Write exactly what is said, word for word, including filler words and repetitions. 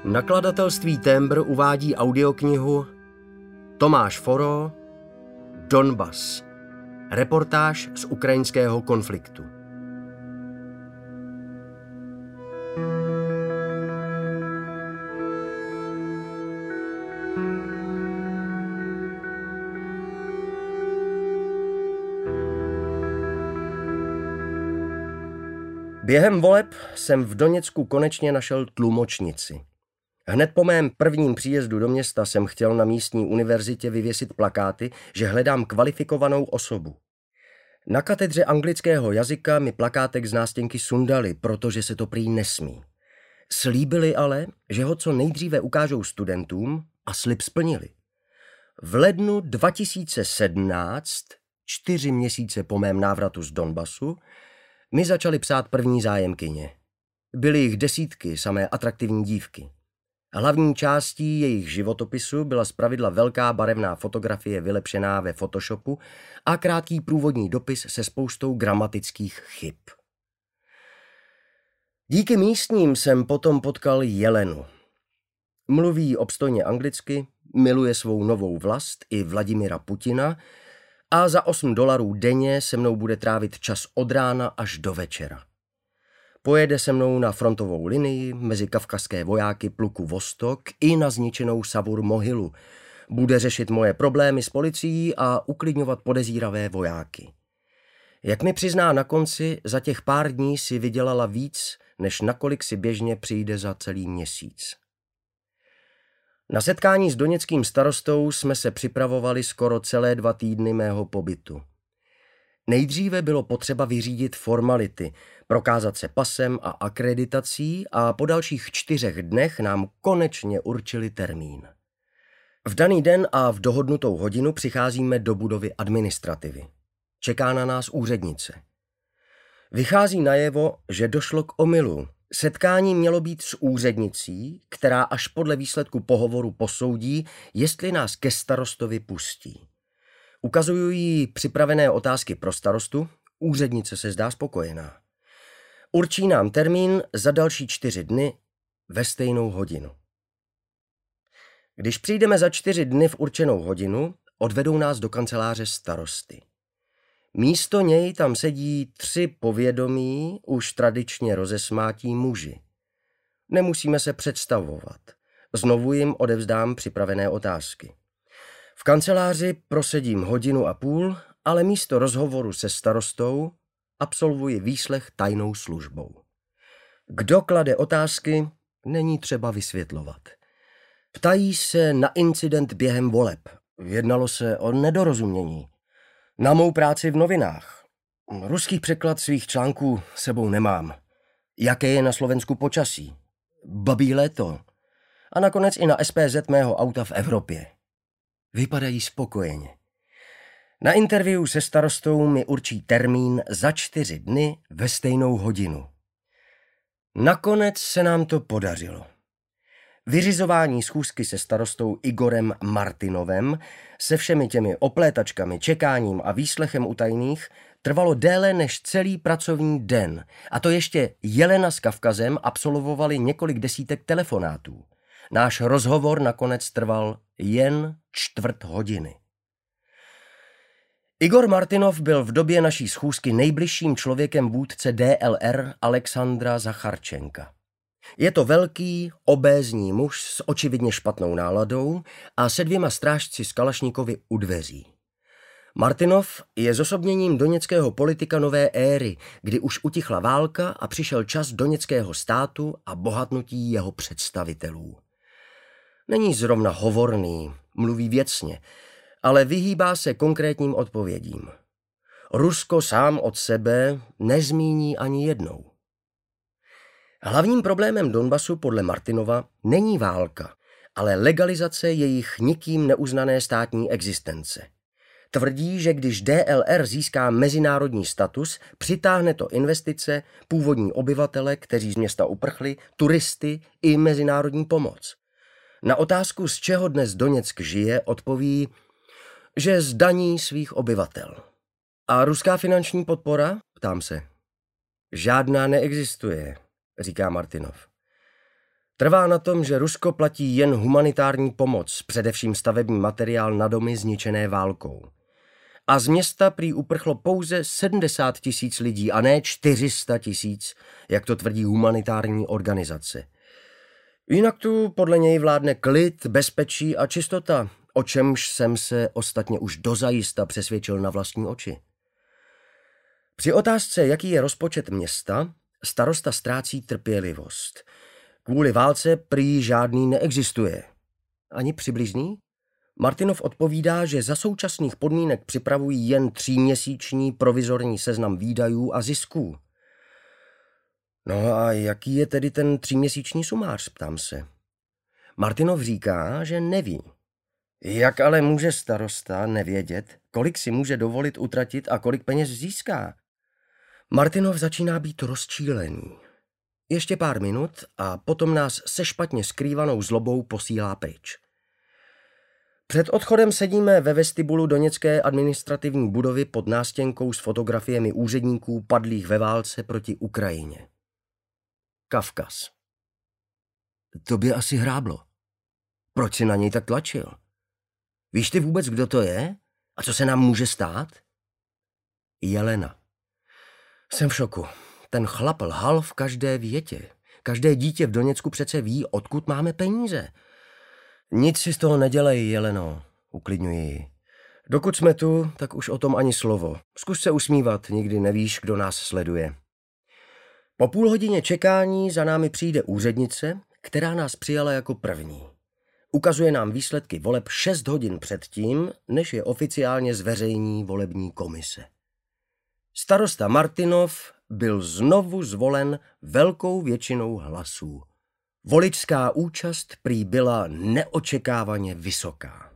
Nakladatelství Tembr uvádí audioknihu Tomáš Foro, Donbas. Reportáž z ukrajinského konfliktu. Během voleb jsem v Doněcku konečně našel tlumočnici. Hned po mém prvním příjezdu do města jsem chtěl na místní univerzitě vyvěsit plakáty, že hledám kvalifikovanou osobu. Na katedře anglického jazyka mi plakátek z nástěnky sundali, protože se to prý nesmí. Slíbili ale, že ho co nejdříve ukážou studentům a slib splnili. V lednu dva tisíce sedmnáct, čtyři měsíce po mém návratu z Donbasu, mi začaly psát první zájemkyně. Byly jich desítky, samé atraktivní dívky. Hlavní částí jejich životopisu byla zpravidla velká barevná fotografie vylepšená ve Photoshopu a krátký průvodní dopis se spoustou gramatických chyb. Díky místním jsem potom potkal Jelenu. Mluví obstojně anglicky, miluje svou novou vlast i Vladimira Putina a za osm dolarů denně se mnou bude trávit čas od rána až do večera. Pojede se mnou na frontovou linii mezi kavkazské vojáky pluku Vostok i na zničenou Savur Mohylu. Bude řešit moje problémy s policií a uklidňovat podezíravé vojáky. Jak mi přizná na konci, za těch pár dní si vydělala víc, než nakolik si běžně přijde za celý měsíc. Na setkání s doněckým starostou jsme se připravovali skoro celé dva týdny mého pobytu. Nejdříve bylo potřeba vyřídit formality, prokázat se pasem a akreditací a po dalších čtyřech dnech nám konečně určili termín. V daný den a v dohodnutou hodinu přicházíme do budovy administrativy. Čeká na nás úřednice. Vychází najevo, že došlo k omylu. Setkání mělo být s úřednicí, která až podle výsledku pohovoru posoudí, jestli nás ke starostovi pustí. Ukazuju jí připravené otázky pro starostu, úřednice se zdá spokojená. Určí nám termín za další čtyři dny ve stejnou hodinu. Když přijdeme za čtyři dny v určenou hodinu, odvedou nás do kanceláře starosty. Místo něj tam sedí tři povědomí, už tradičně rozesmátí muži. Nemusíme se představovat. Znovu jim odevzdám připravené otázky. V kanceláři prosedím hodinu a půl, ale místo rozhovoru se starostou absolvuji výslech tajnou službou. Kdo klade otázky, není třeba vysvětlovat. Ptají se na incident během voleb. Jednalo se o nedorozumění. Na mou práci v novinách. Ruský překlad svých článků sebou nemám. Jaké je na Slovensku počasí? Babí léto. A nakonec i na S P Z mého auta v Evropě. Vypadají spokojeně. Na interview se starostou mi určí termín za čtyři dny ve stejnou hodinu. Nakonec se nám to podařilo. Vyřizování schůzky se starostou Igorem Martinovem se všemi těmi oplétačkami, čekáním a výslechem utajených trvalo déle než celý pracovní den. A to ještě Jelena s Kavkazem absolvovali několik desítek telefonátů. Náš rozhovor nakonec trval jen čtvrt hodiny. Igor Martinov byl v době naší schůzky nejbližším člověkem vůdce D L R Alexandra Zacharčenka. Je to velký, obézní muž s očividně špatnou náladou a se dvěma strážci z Kalašnikovy u dveří. Martinov je zosobněním doněckého politika nové éry, kdy už utichla válka a přišel čas doněckého státu a bohatnutí jeho představitelů. Není zrovna hovorný, mluví věcně, ale vyhýbá se konkrétním odpovědím. Rusko sám od sebe nezmíní ani jednou. Hlavním problémem Donbasu podle Martinova není válka, ale legalizace jejich nikým neuznané státní existence. Tvrdí, že když D L R získá mezinárodní status, přitáhne to investice, původní obyvatele, kteří z města uprchli, turisty i mezinárodní pomoc. Na otázku, z čeho dnes Doněck žije, odpoví, že z daní svých obyvatel. A ruská finanční podpora? Ptám se. Žádná neexistuje, říká Martinov. Trvá na tom, že Rusko platí jen humanitární pomoc, především stavební materiál na domy zničené válkou. A z města prý uprchlo pouze sedmdesát tisíc lidí a ne čtyři sta tisíc, jak to tvrdí humanitární organizace. Jinak tu podle něj vládne klid, bezpečí a čistota, o čemž jsem se ostatně už dozajista přesvědčil na vlastní oči. Při otázce, jaký je rozpočet města, starosta ztrácí trpělivost. Kvůli válce prý žádný neexistuje. Ani přibližný? Martinov odpovídá, že za současných podmínek připravují jen tříměsíční provizorní seznam výdajů a zisků. No a jaký je tedy ten tříměsíční sumář, ptám se. Martinov říká, že neví. Jak ale může starosta nevědět, kolik si může dovolit utratit a kolik peněz získá? Martinov začíná být rozčílený. Ještě pár minut a potom nás se špatně skrývanou zlobou posílá pryč. Před odchodem sedíme ve vestibulu doněcké administrativní budovy pod nástěnkou s fotografiemi úředníků padlých ve válce proti Ukrajině. Kavkaz. To by asi hráblo. Proč si na něj tak tlačil? Víš ty vůbec, kdo to je? A co se nám může stát? Jelena. Jsem v šoku. Ten chlap lhal v každé větě. Každé dítě v Doněcku přece ví, odkud máme peníze. Nic si z toho nedělej, Jeleno, uklidňuji ji. Dokud jsme tu, tak už o tom ani slovo. Zkus se usmívat, nikdy nevíš, kdo nás sleduje. Po půl hodině čekání za námi přijde úřednice, která nás přijala jako první. Ukazuje nám výsledky voleb šest hodin předtím, než je oficiálně zveřejní volební komise. Starosta Martinov byl znovu zvolen velkou většinou hlasů. Voličská účast prý byla neočekávaně vysoká.